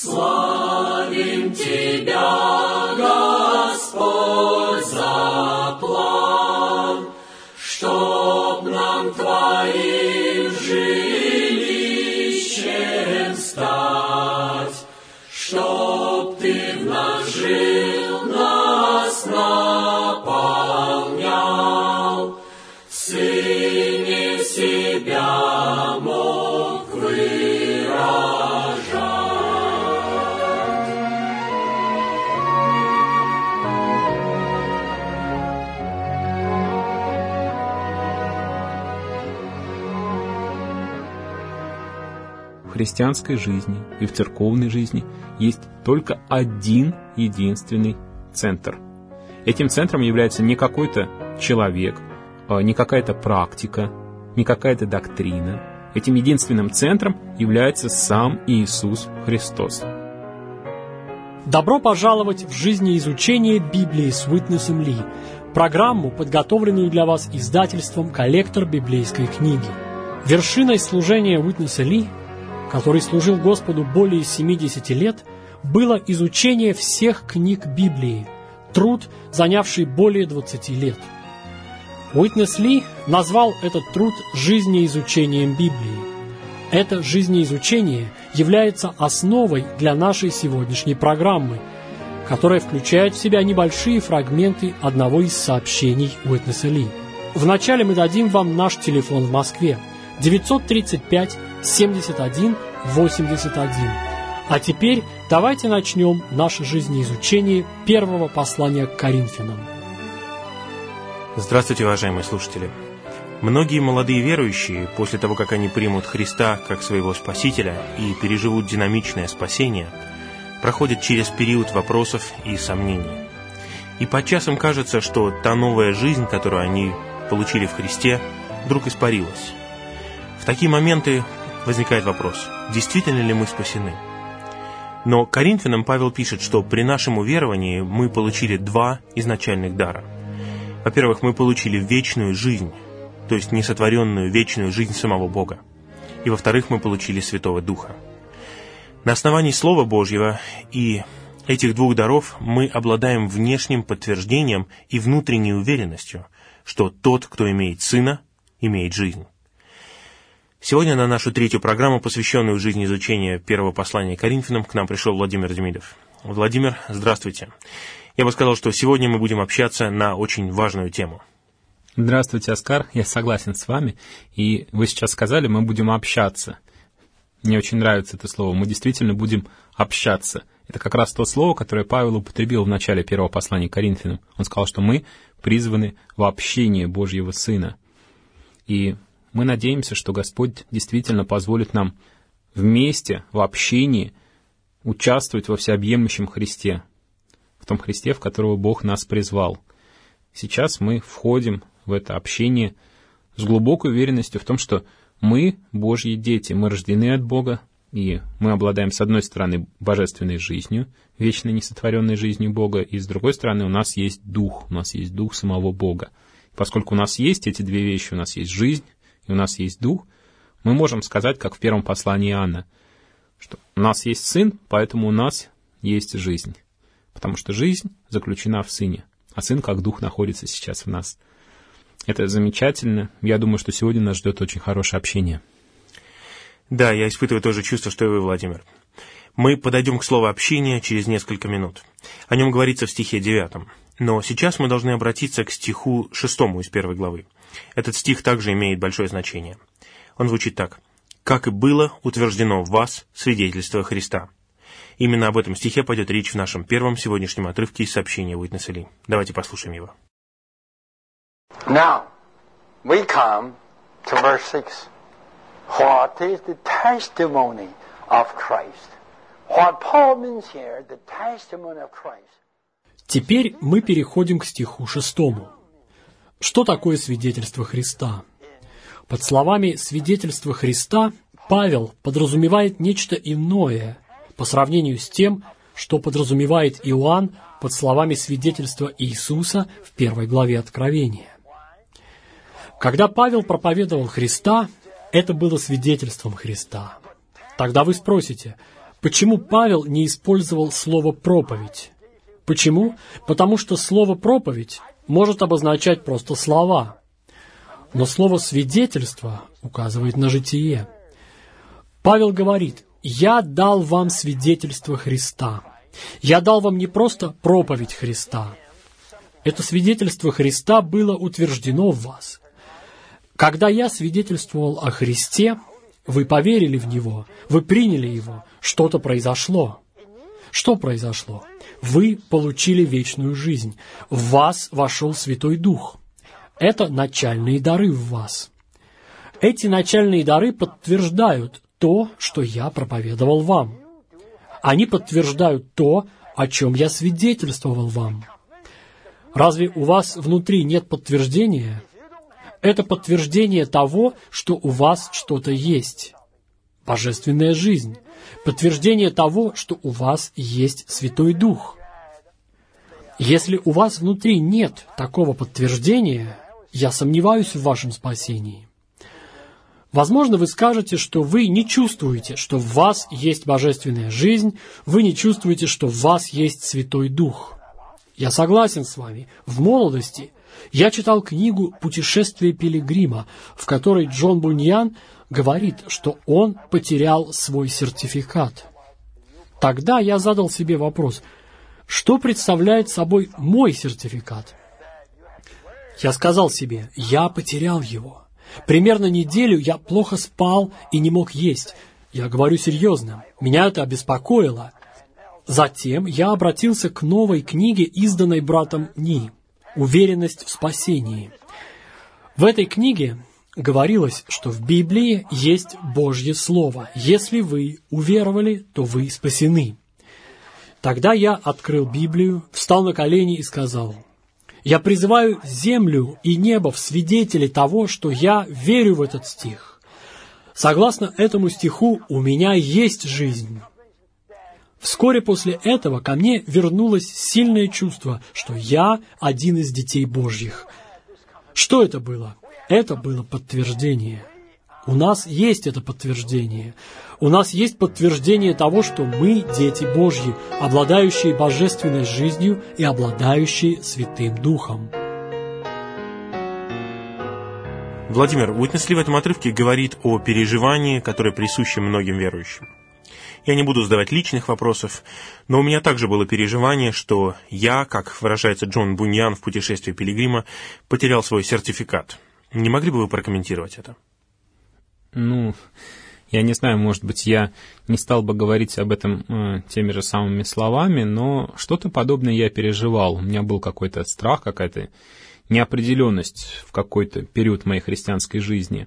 Славим Тебя, Господь, за план, чтоб нам Твоим жилищем стать, чтоб Ты в нас жил, нас наполнял, в Сыне себя мог выражать. В христианской жизни и в церковной жизни есть только один единственный центр. Этим центром является не какой-то человек, не какая-то практика, не какая-то доктрина. Этим единственным центром является сам Иисус Христос. Добро пожаловать в жизнеизучение Библии с Уитнесом Ли, программу, подготовленную для вас издательством «Коллектор библейской книги». Вершиной служения Уитнеса Ли, который служил Господу более 70 лет, было изучение всех книг Библии, труд, занявший более 20 лет. Уитнес Ли назвал этот труд жизнеизучением Библии. Это жизнеизучение является основой для нашей сегодняшней программы, которая включает в себя небольшие фрагменты одного из сообщений Уитнеса Ли. Вначале мы дадим вам наш телефон в Москве 935 71 81. А теперь давайте начнем наше жизнеизучение первого послания к Коринфянам. Здравствуйте, уважаемые слушатели! Многие молодые верующие, после того, как они примут Христа как своего Спасителя и переживут динамичное спасение, проходят через период вопросов и сомнений. И подчас им кажется, что та новая жизнь, которую они получили в Христе, вдруг испарилась. В такие моменты возникает вопрос, действительно ли мы спасены? Но Коринфянам Павел пишет, что при нашем уверовании мы получили два изначальных дара. Во-первых, мы получили вечную жизнь, то есть несотворенную вечную жизнь самого Бога. И во-вторых, мы получили Святого Духа. На основании Слова Божьего и этих двух даров мы обладаем внешним подтверждением и внутренней уверенностью, что тот, кто имеет Сына, имеет жизнь. Сегодня на нашу третью программу, посвященную жизнеизучению первого послания Коринфянам, к нам пришел Владимир Демидов. Владимир, здравствуйте. Я бы сказал, что сегодня мы будем общаться на очень важную тему. Здравствуйте, Оскар. Я согласен с вами. И вы сейчас сказали, мы будем общаться. Мне очень нравится это слово. Мы действительно будем общаться. Это как раз то слово, которое Павел употребил в начале первого послания к Коринфянам. Он сказал, что мы призваны в общение Божьего Сына. И мы надеемся, что Господь действительно позволит нам вместе, в общении, участвовать во всеобъемлющем Христе, в том Христе, в которого Бог нас призвал. Сейчас мы входим в это общение с глубокой уверенностью в том, что мы Божьи дети, мы рождены от Бога, и мы обладаем, с одной стороны, божественной жизнью, вечной несотворенной жизнью Бога, и с другой стороны, у нас есть Дух самого Бога. Поскольку у нас есть эти две вещи, у нас есть жизнь, и у нас есть Дух, мы можем сказать, как в первом послании Иоанна, что у нас есть Сын, поэтому у нас есть жизнь. Потому что жизнь заключена в Сыне, а Сын как Дух находится сейчас в нас. Это замечательно. Я думаю, что сегодня нас ждет очень хорошее общение. Да, я испытываю то же чувство, что и вы, Владимир. Мы подойдем к слову «общение» через несколько минут. О нем говорится в стихе 9. Но сейчас мы должны обратиться к стиху 6 из 1 главы. Этот стих также имеет большое значение. Он звучит так. «Как и было утверждено в вас свидетельство Христа». Именно об этом стихе пойдет речь в нашем первом сегодняшнем отрывке из сообщения Уитнеса Ли. Давайте послушаем его. Now, we come to verse 6. What is the testimony of Christ? What Paul means here, the testimony of Christ. Теперь мы переходим к стиху 6. Что такое свидетельство Христа? Под словами «свидетельство Христа» Павел подразумевает нечто иное по сравнению с тем, что подразумевает Иоанн под словами свидетельства Иисуса в 1 главе Откровения. Когда Павел проповедовал Христа, это было свидетельством Христа. Тогда вы спросите, Почему Павел не использовал слово «проповедь»? Почему? Потому что слово «проповедь» может обозначать просто слова. Но слово «свидетельство» указывает на житие. Павел говорит: «Я дал вам свидетельство Христа». Я дал вам не просто проповедь Христа. Это свидетельство Христа было утверждено в вас. Когда я свидетельствовал о Христе, вы поверили в Него, вы приняли Его, что-то произошло. Что произошло? Вы получили вечную жизнь. В вас вошел Святой Дух. Это начальные дары в вас. Эти начальные дары подтверждают то, что я проповедовал вам. Они подтверждают то, о чем я свидетельствовал вам. Разве у вас внутри нет подтверждения? Это подтверждение того, что у вас что-то есть. Божественная жизнь. Подтверждение того, что у вас есть Святой Дух. Если у вас внутри нет такого подтверждения, я сомневаюсь в вашем спасении. Возможно, вы скажете, что вы не чувствуете, что в вас есть божественная жизнь, вы не чувствуете, что в вас есть Святой Дух. Я согласен с вами. В молодости я читал книгу «Путешествие пилигрима», в которой Джон Буньян говорит, что он потерял свой сертификат. Тогда я задал себе вопрос: что представляет собой мой сертификат? Я сказал себе: я потерял его. Примерно неделю я плохо спал и не мог есть. Я говорю серьезно. Меня это обеспокоило. Затем я обратился к новой книге, изданной братом Ни «Уверенность в спасении». В этой книге говорилось, что в Библии есть Божье Слово. Если вы уверовали, то вы спасены. Тогда я открыл Библию, встал на колени и сказал: «Я призываю землю и небо в свидетели того, что я верю в этот стих. Согласно этому стиху, у меня есть жизнь». Вскоре после этого ко мне вернулось сильное чувство, что я один из детей Божьих. Что это было? Это было подтверждение. У нас есть это подтверждение. У нас есть подтверждение того, что мы дети Божьи, обладающие божественной жизнью и обладающие Святым Духом. Владимир, Уитнес Ли в этом отрывке говорит о переживании, которое присуще многим верующим. Я не буду задавать личных вопросов, но у меня также было переживание, что я, как выражается Джон Буньян в «Путешествии пилигрима», потерял свой сертификат. Не могли бы вы прокомментировать это? Я не знаю, может быть, я не стал бы говорить об этом теми же самыми словами, но что-то подобное я переживал. У меня был какой-то страх, какая-то неопределенность в какой-то период моей христианской жизни.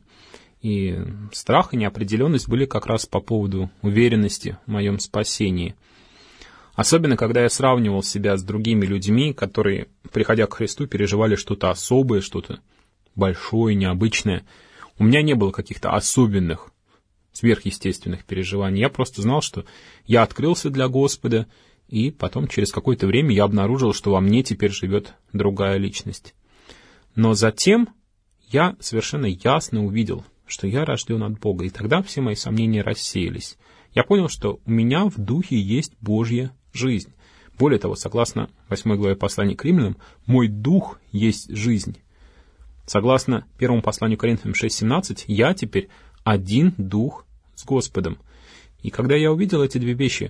И страх и неопределенность были как раз по поводу уверенности в моем спасении. Особенно, когда я сравнивал себя с другими людьми, которые, приходя к Христу, переживали что-то особое, что-то большое, необычное. У меня не было каких-то особенных, сверхъестественных переживаний. Я просто знал, что я открылся для Господа, и потом через какое-то время я обнаружил, что во мне теперь живет другая личность. Но затем я совершенно ясно увидел, что я рожден от Бога, и тогда все мои сомнения рассеялись. Я понял, что у меня в духе есть Божья жизнь. Более того, согласно 8 главе послания к Римлянам, мой дух есть жизнь. Согласно 1 посланию к Коринфянам 6:17, я теперь один дух с Господом. И когда я увидел эти две вещи,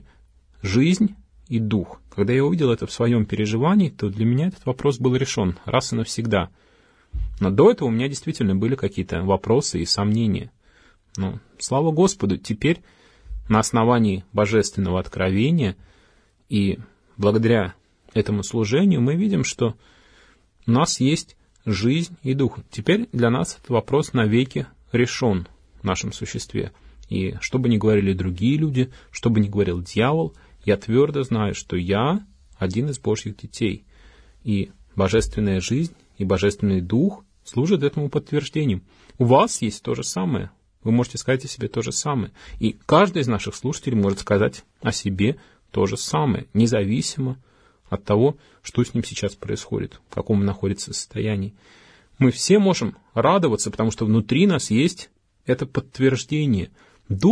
жизнь и дух, когда я увидел это в своем переживании, то для меня этот вопрос был решен раз и навсегда. Но до этого у меня действительно были какие-то вопросы и сомнения. Но, слава Господу, теперь на основании божественного откровения и благодаря этому служению мы видим, что у нас есть жизнь и дух. Теперь для нас этот вопрос навеки решен в нашем существе. И что бы ни говорили другие люди, что бы ни говорил дьявол, я твердо знаю, что я один из Божьих детей. И божественная жизнь и божественный дух служат этому подтверждением. У вас есть то же самое. Вы можете сказать о себе то же самое. И каждый из наших слушателей может сказать о себе то же самое, независимо от того, что с ним сейчас происходит, в каком он находится состоянии. Мы все можем радоваться, потому что внутри нас есть это подтверждение. Дух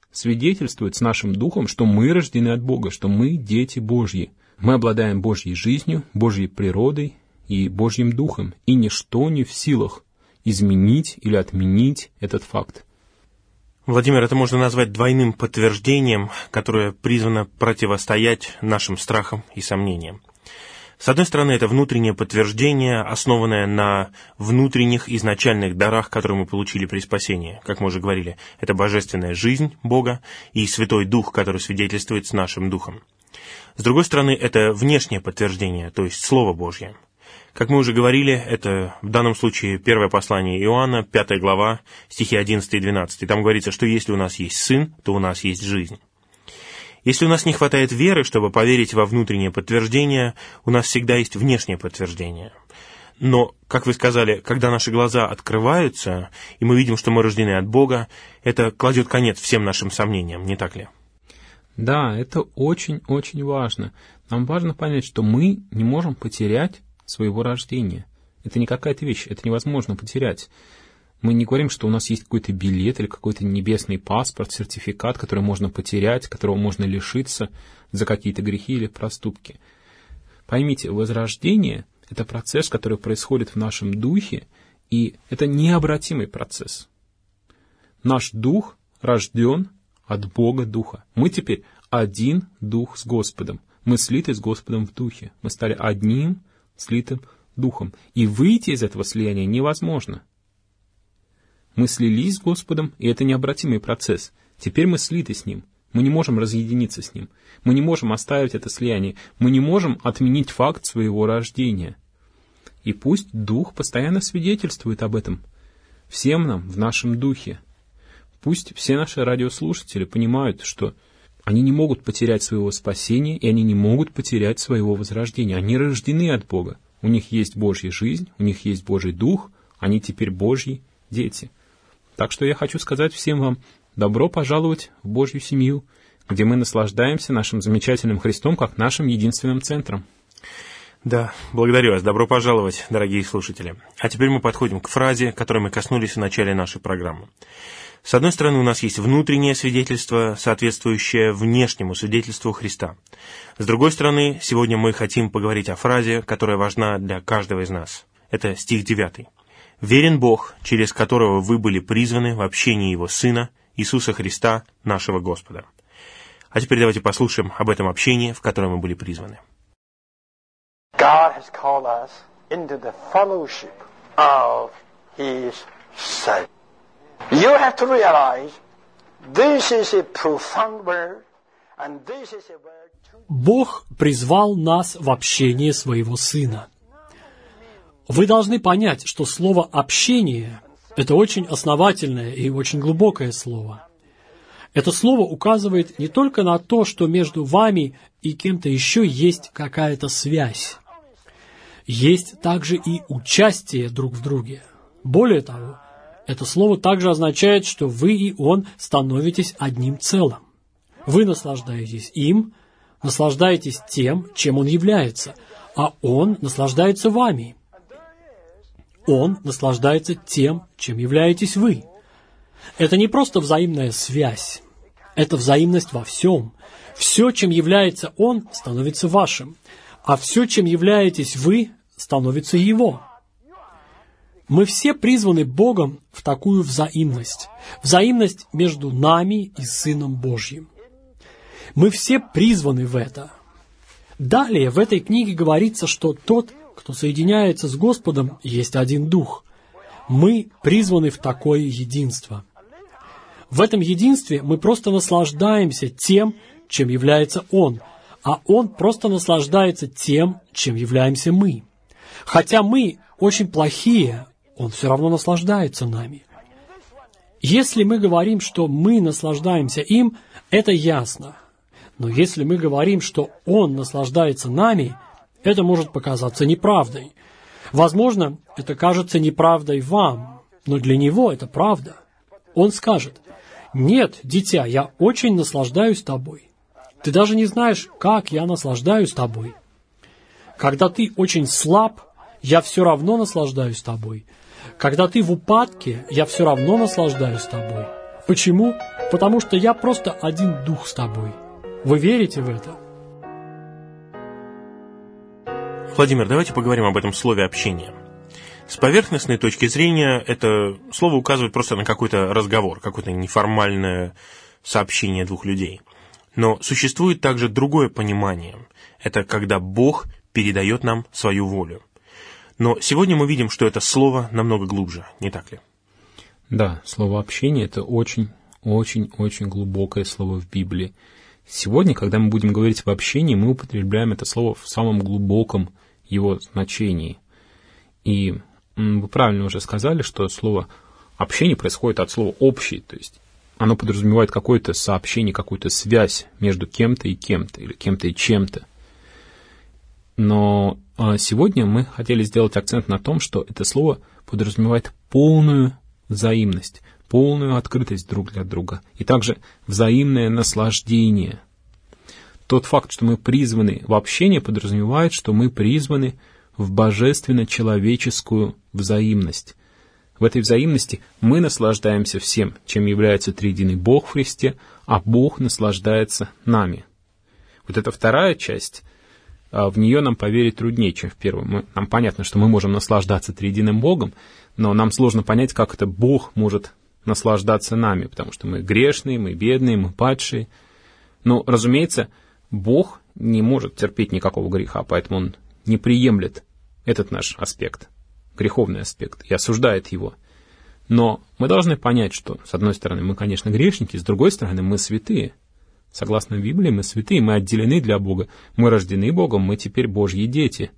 свидетельствует с нашим духом, что мы рождены от Бога, что мы дети Божьи. Мы обладаем Божьей жизнью, Божьей природой и Божьим духом, и ничто не в силах изменить или отменить этот факт. Владимир, это можно назвать двойным подтверждением, которое призвано противостоять нашим страхам и сомнениям. С одной стороны, это внутреннее подтверждение, основанное на внутренних изначальных дарах, которые мы получили при спасении. Как мы уже говорили, это божественная жизнь Бога и Святой Дух, который свидетельствует с нашим духом. С другой стороны, это внешнее подтверждение, то есть Слово Божье. Как мы уже говорили, это в данном случае первое послание Иоанна, 5 глава, стихи 11 и 12. Там говорится, что если у нас есть Сын, то у нас есть жизнь. Если у нас не хватает веры, чтобы поверить во внутреннее подтверждение, у нас всегда есть внешнее подтверждение. Но, как вы сказали, когда наши глаза открываются, и мы видим, что мы рождены от Бога, это кладет конец всем нашим сомнениям, не так ли? Да, это очень-очень важно. Нам важно понять, что мы не можем потерять своего рождения. Это не какая-то вещь, это невозможно потерять. Мы не говорим, что у нас есть какой-то билет или какой-то небесный паспорт, сертификат, который можно потерять, которого можно лишиться за какие-то грехи или проступки. Поймите, возрождение — это процесс, который происходит в нашем духе, и это необратимый процесс. Наш дух рожден от Бога Духа. Мы теперь один дух с Господом. Мы слиты с Господом в духе. Мы стали одним слитым духом. И выйти из этого слияния невозможно. Мы слились с Господом, и это необратимый процесс. Теперь мы слиты с Ним. Мы не можем разъединиться с Ним. Мы не можем оставить это слияние. Мы не можем отменить факт своего рождения. И пусть Дух постоянно свидетельствует об этом всем нам в нашем духе. Пусть все наши радиослушатели понимают, что они не могут потерять своего спасения, и они не могут потерять своего возрождения. Они рождены от Бога. У них есть Божья жизнь, у них есть Божий Дух, они теперь Божьи дети. Так что я хочу сказать всем вам, добро пожаловать в Божью семью, где мы наслаждаемся нашим замечательным Христом как нашим единственным центром. Да, благодарю вас. Добро пожаловать, дорогие слушатели. А теперь мы подходим к фразе, которой мы коснулись в начале нашей программы. С одной стороны, у нас есть внутреннее свидетельство, соответствующее внешнему свидетельству Христа. С другой стороны, сегодня мы хотим поговорить о фразе, которая важна для каждого из нас. Это стих 9. «Верен Бог, через которого вы были призваны в общении Его Сына, Иисуса Христа, нашего Господа». А теперь давайте послушаем об этом общении, в котором мы были призваны. God has called us into the fellowship of His Son. You have to realize this is a profound word, and this is a word to... Бог призвал нас в общение Своего Сына. Вы должны понять, что слово «общение» — это очень основательное и очень глубокое слово. Это слово указывает не только на то, что между вами и кем-то еще есть какая-то связь. Есть также и участие друг в друге. Более того, это слово также означает, что вы и Он становитесь одним целым. Вы наслаждаетесь им, наслаждаетесь тем, чем Он является, а Он наслаждается вами. Он наслаждается тем, чем являетесь вы. Это не просто взаимная связь. Это взаимность во всем. Все, чем является Он, становится вашим. А все, чем являетесь вы, становится Его. Мы все призваны Богом в такую взаимность. Взаимность между нами и Сыном Божьим. Мы все призваны в это. Далее в этой книге говорится, что тот, кто соединяется с Господом, есть один Дух. Мы призваны в такое единство. В этом единстве мы просто наслаждаемся тем, чем является Он, а Он просто наслаждается тем, чем являемся мы. Хотя мы очень плохие, Он все равно наслаждается нами. Если мы говорим, что мы наслаждаемся им, это ясно. Но если мы говорим, что Он наслаждается нами, это может показаться неправдой. Возможно, это кажется неправдой вам, но для Него это правда. Он скажет: «Нет, дитя, я очень наслаждаюсь тобой. Ты даже не знаешь, как я наслаждаюсь тобой. Когда ты очень слаб, я все равно наслаждаюсь тобой. Когда ты в упадке, я все равно наслаждаюсь тобой. Почему? потому что я просто один дух с тобой. Вы верите в это? Владимир, давайте поговорим об этом слове «общение». С поверхностной точки зрения это слово указывает просто на какой-то разговор, какое-то неформальное сообщение двух людей. Но существует также другое понимание. Это когда Бог передает нам свою волю. Но сегодня мы видим, что это слово намного глубже, не так ли? Да, слово «общение» — это очень глубокое слово в Библии. Сегодня, когда мы будем говорить об общении, мы употребляем это слово в самом глубоком его значении. И вы правильно уже сказали, что слово «общение» происходит от слова «общий», то есть оно подразумевает какое-то сообщение, какую-то связь между кем-то и кем-то, или кем-то и чем-то. Но сегодня мы хотели сделать акцент на том, что это слово подразумевает полную взаимность, полную открытость друг для друга, и также взаимное наслаждение. Тот факт, что мы призваны в общение, подразумевает, что мы призваны в божественно-человеческую взаимность. В этой взаимности мы наслаждаемся всем, чем является триединый Бог в Христе, а Бог наслаждается нами. Вот эта вторая часть, в нее нам поверить труднее, чем в первую. Нам понятно, что мы можем наслаждаться триединым Богом, но нам сложно понять, как это Бог может наслаждаться нами, потому что мы грешные, мы бедные, мы падшие. Но, разумеется, Бог не может терпеть никакого греха, поэтому Он не приемлет этот наш аспект, греховный аспект, и осуждает его. Но мы должны понять, что, с одной стороны, мы, конечно, грешники, с другой стороны, мы святые. Согласно Библии, мы святые, мы отделены для Бога, мы рождены Богом, мы теперь Божьи дети.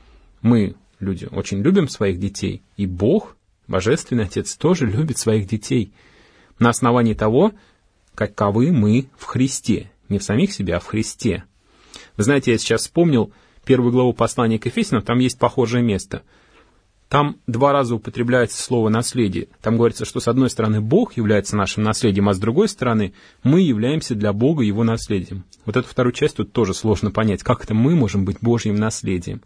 Мы, люди, очень любим своих детей, и Бог, Божественный Отец, тоже любит своих детей на основании того, каковы мы в Христе. Не в самих себе, а в Христе. Вы знаете, я сейчас вспомнил 1 главу послания к Ефесянам, там есть похожее место. Там 2 раза употребляется слово «наследие». Там говорится, что с одной стороны Бог является нашим наследием, а с другой стороны мы являемся для Бога Его наследием. Вот эту вторую часть тут тоже сложно понять. Как это мы можем быть Божьим наследием?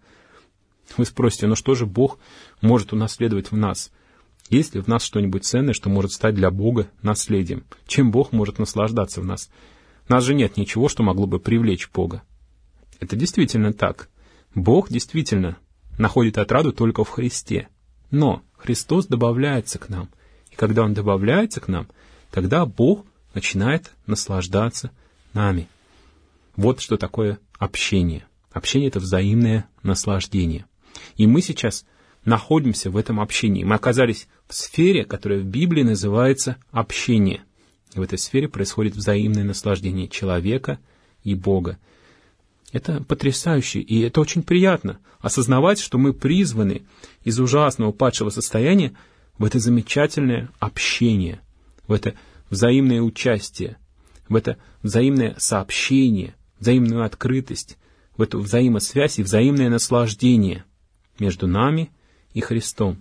Вы спросите, ну что же Бог может унаследовать в нас? Есть ли в нас что-нибудь ценное, что может стать для Бога наследием? Чем Бог может наслаждаться в нас? У нас же нет ничего, что могло бы привлечь Бога. Это действительно так. Бог действительно находит отраду только в Христе. Но Христос добавляется к нам. И когда Он добавляется к нам, тогда Бог начинает наслаждаться нами. Вот что такое общение. Общение — это взаимное наслаждение. И мы сейчас находимся в этом общении. Мы оказались в сфере, которая в Библии называется общение. И в этой сфере происходит взаимное наслаждение человека и Бога. Это потрясающе, и это очень приятно осознавать, что мы призваны из ужасного падшего состояния в это замечательное общение, в это взаимное участие, в это взаимное сообщение, взаимную открытость, в эту взаимосвязь и взаимное наслаждение между нами и Христом.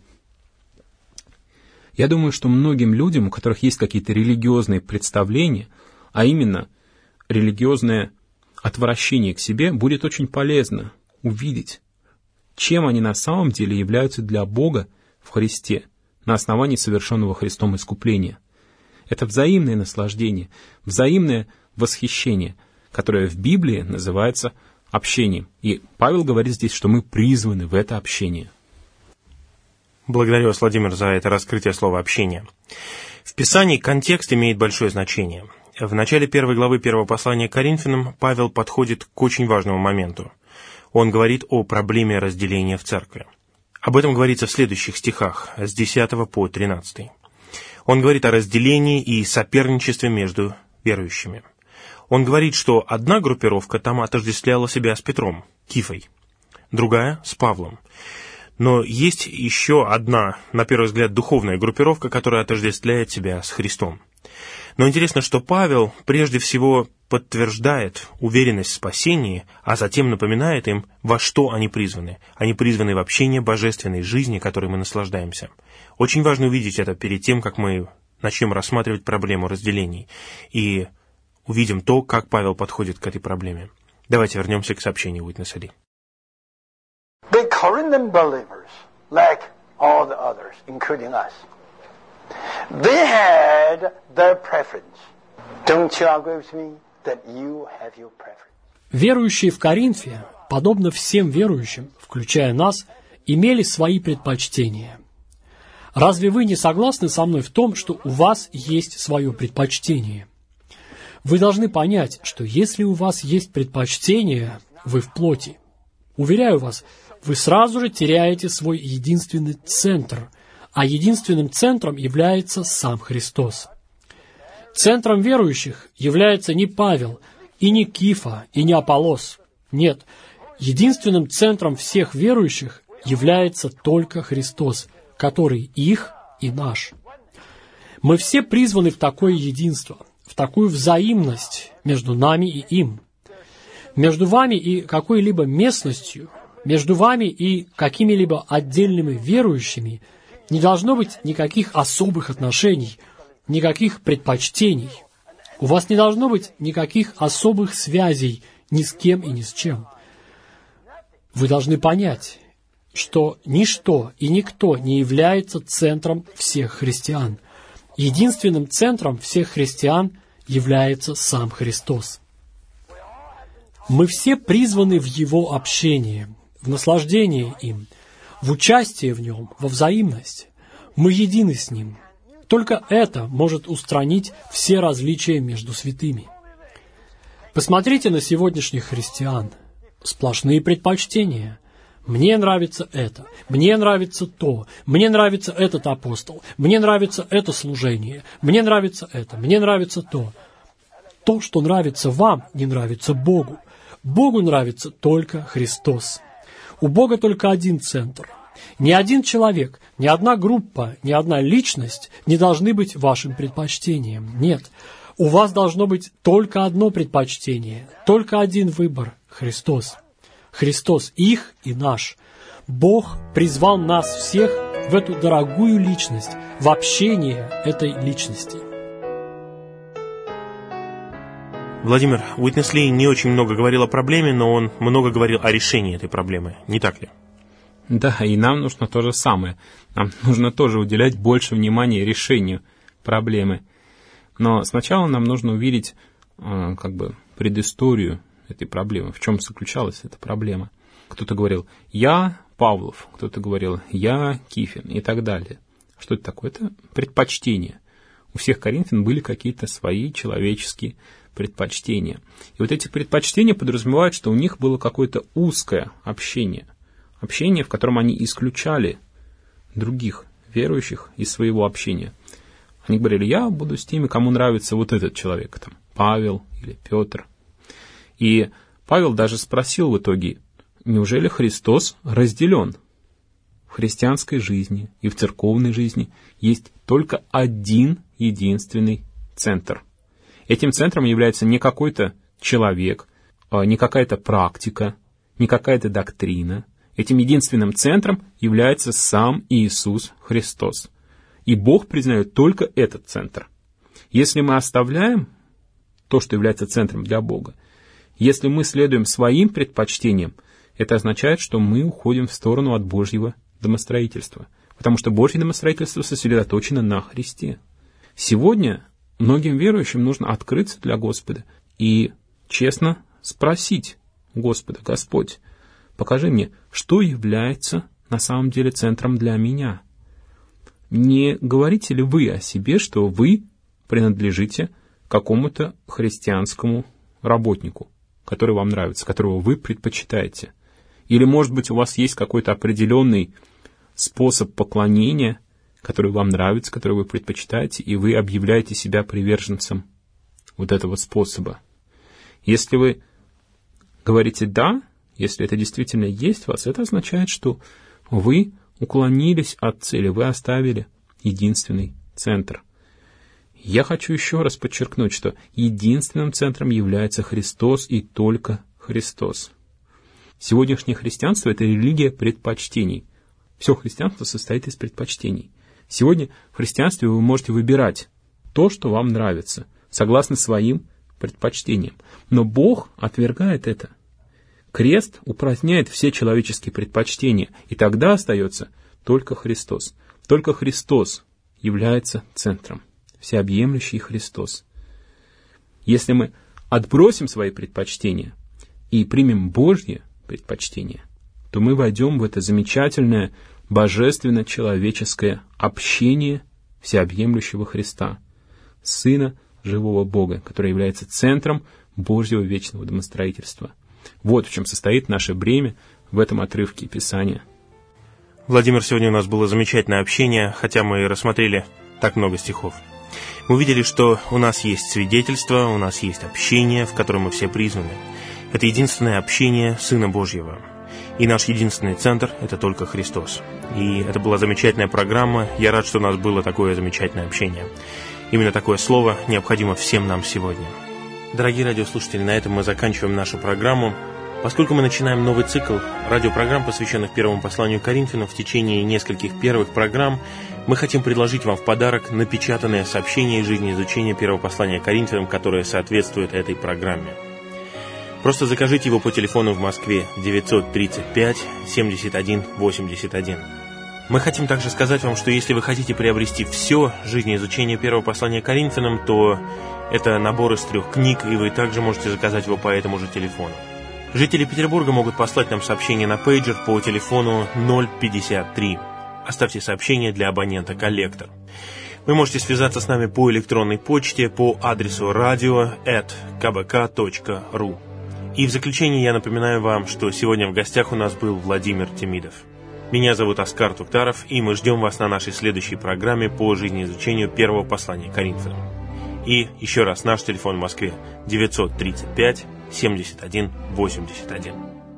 Я думаю, что многим людям, у которых есть какие-то религиозные представления, а именно религиозное отвращение к себе, будет очень полезно увидеть, чем они на самом деле являются для Бога в Христе на основании совершенного Христом искупления. Это взаимное наслаждение, взаимное восхищение, которое в Библии называется общением. И Павел говорит здесь, что мы призваны в это общение. Благодарю вас, Владимир, за это раскрытие слова «общение». В Писании контекст имеет большое значение. В начале 1 главы 1 послания к Коринфянам Павел подходит к очень важному моменту. Он говорит о проблеме разделения в церкви. Об этом говорится в следующих стихах, с 10 по 13. Он говорит о разделении и соперничестве между верующими. Он говорит, что одна группировка там отождествляла себя с Петром, Кифой, другая — с Павлом. Но есть еще одна, на первый взгляд, духовная группировка, которая отождествляет себя с Христом. Но интересно, что Павел прежде всего подтверждает уверенность в спасении, а затем напоминает им, во что они призваны. Они призваны в общение божественной жизни, которой мы наслаждаемся. Очень важно увидеть это перед тем, как мы начнем рассматривать проблему разделений, и увидим то, как Павел подходит к этой проблеме. Давайте вернемся к сообщению Witness Lee. The Corinthian believers, like all the others, including us, they had their preference. Don't you agree with me that you have your preference? Верующие в Коринфе, подобно всем верующим, включая нас, имели свои предпочтения. Разве вы не согласны со мной в том, что у вас есть свое предпочтение? Вы должны понять, что если у вас есть предпочтение, вы в плоти. Уверяю вас, вы сразу же теряете свой единственный центр, а единственным центром является сам Христос. Центром верующих является не Павел, и не Кифа, и не Аполлос. Нет, единственным центром всех верующих является только Христос, который их и наш. Мы все призваны в такое единство, в такую взаимность между нами и им. Между вами и какой-либо местностью, между вами и какими-либо отдельными верующими не должно быть никаких особых отношений, никаких предпочтений. У вас не должно быть никаких особых связей ни с кем и ни с чем. Вы должны понять, что ничто и никто не является центром всех христиан. Единственным центром всех христиан является сам Христос. Мы все призваны в Его общение, в наслаждение им, в участие в Нем, во взаимность. Мы едины с Ним. Только это может устранить все различия между святыми. Посмотрите на сегодняшних христиан. Сплошные предпочтения. Мне нравится это, мне нравится то, мне нравится этот апостол, мне нравится это служение, мне нравится это, мне нравится то. То, что нравится вам, не нравится Богу. Богу нравится только Христос. У Бога только один центр. Ни один человек, ни одна группа, ни одна личность не должны быть вашим предпочтением. Нет, у вас должно быть только одно предпочтение, только один выбор – Христос. Христос их и наш. Бог призвал нас всех в эту дорогую личность, в общение этой личности. Владимир, Уитнес Ли не очень много говорил о проблеме, но он много говорил о решении этой проблемы, не так ли? Да, и нам нужно то же самое. Нам нужно тоже уделять больше внимания решению проблемы. Но сначала нам нужно увидеть предысторию этой проблемы, в чем заключалась эта проблема. Кто-то говорил «я Павлов», кто-то говорил «я Кифин» и так далее. Что это такое? Это предпочтения. У всех коринфян были какие-то свои человеческие предпочтения. И вот эти предпочтения подразумевают, что у них было какое-то узкое общение. Общение, в котором они исключали других верующих из своего общения. Они говорили, я буду с теми, кому нравится вот этот человек, там, Павел или Петр. И Павел даже спросил в итоге, неужели Христос разделен? В христианской жизни и в церковной жизни есть только один единственный центр. Этим центром является не какой-то человек, не какая-то практика, не какая-то доктрина. Этим единственным центром является сам Иисус Христос. И Бог признает только этот центр. Если мы оставляем то, что является центром для Бога, если мы следуем своим предпочтениям, это означает, что мы уходим в сторону от Божьего домостроительства. Потому что Божье домостроительство сосредоточено на Христе. Сегодня многим верующим нужно открыться для Господа и честно спросить Господа: Господь, покажи мне, что является на самом деле центром для меня. Не говорите ли вы о себе, что вы принадлежите какому-то христианскому работнику, который вам нравится, которого вы предпочитаете? Или, может быть, у вас есть какой-то определенный способ поклонения, который вам нравится, который вы предпочитаете, и вы объявляете себя приверженцем вот этого способа? Если вы говорите «да», если это действительно есть в вас, это означает, что вы уклонились от цели, вы оставили единственный центр. Я хочу еще раз подчеркнуть, что единственным центром является Христос и только Христос. Сегодняшнее христианство — это религия предпочтений. Все христианство состоит из предпочтений. Сегодня в христианстве вы можете выбирать то, что вам нравится, согласно своим предпочтениям. Но Бог отвергает это. Крест упраздняет все человеческие предпочтения, и тогда остается только Христос. Только Христос является центром, всеобъемлющий Христос. Если мы отбросим свои предпочтения и примем Божье предпочтение, то мы войдем в это замечательное божественно-человеческое общение всеобъемлющего Христа, Сына живого Бога, который является центром Божьего вечного домостроительства. Вот в чем состоит наше бремя в этом отрывке Писания. Владимир, сегодня у нас было замечательное общение, хотя мы и рассмотрели так много стихов. Мы увидели, что у нас есть свидетельство, у нас есть общение, в котором мы все призваны. Это единственное общение Сына Божьего. И наш единственный центр — это только Христос. И это была замечательная программа. Я рад, что у нас было такое замечательное общение. Именно такое слово необходимо всем нам сегодня. Дорогие радиослушатели, на этом мы заканчиваем нашу программу. Поскольку мы начинаем новый цикл радиопрограмм, посвященных первому посланию Коринфянам, в течение нескольких первых программ мы хотим предложить вам в подарок напечатанное сообщение из жизнеизучения первого послания Коринфянам, которое соответствует этой программе. Просто закажите его по телефону в Москве 935 71 81. Мы хотим также сказать вам, что если вы хотите приобрести все жизнеизучение первого послания Коринфянам, то это набор из 3 книг, и вы также можете заказать его по этому же телефону. Жители Петербурга могут послать нам сообщение на пейджер по телефону 053. Оставьте сообщение для абонента «Коллектор». Вы можете связаться с нами по электронной почте по адресу radio@kbk.ru. И в заключение я напоминаю вам, что сегодня в гостях у нас был Владимир Темидов. Меня зовут Оскар Туктаров, и мы ждем вас на нашей следующей программе по жизнеизучению первого послания Коринфянам. И еще раз, наш телефон в Москве 935 71 81.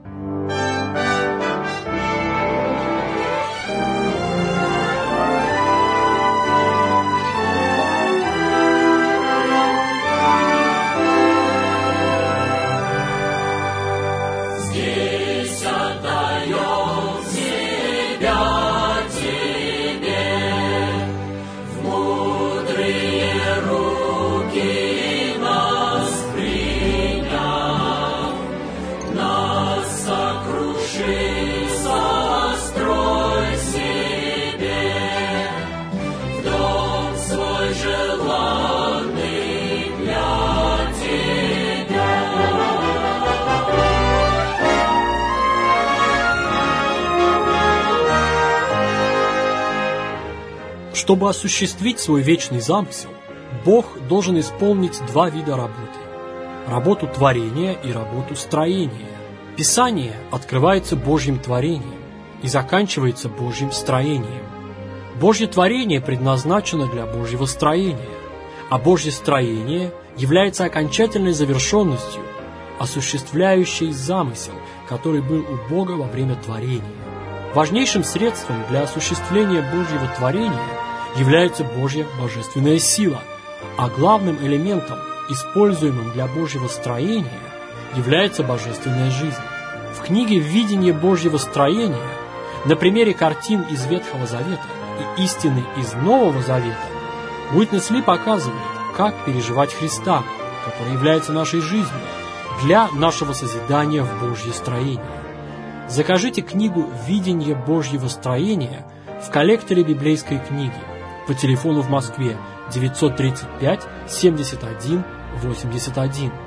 Чтобы осуществить свой вечный замысел, Бог должен исполнить 2 вида работы – работу творения и работу строения. Писание открывается Божьим творением и заканчивается Божьим строением. Божье творение предназначено для Божьего строения, а Божье строение является окончательной завершенностью, осуществляющей замысел, который был у Бога во время творения. Важнейшим средством для осуществления Божьего творения является Божья божественная сила, а главным элементом, используемым для Божьего строения, является божественная жизнь. В книге «Видение Божьего строения» на примере картин из Ветхого Завета и истины из Нового Завета Уитнес Ли показывает, как переживать Христа, который является нашей жизнью, для нашего созидания в Божье строение. Закажите книгу «Видение Божьего строения» в коллекторе библейской книги по телефону в Москве 935 71 81.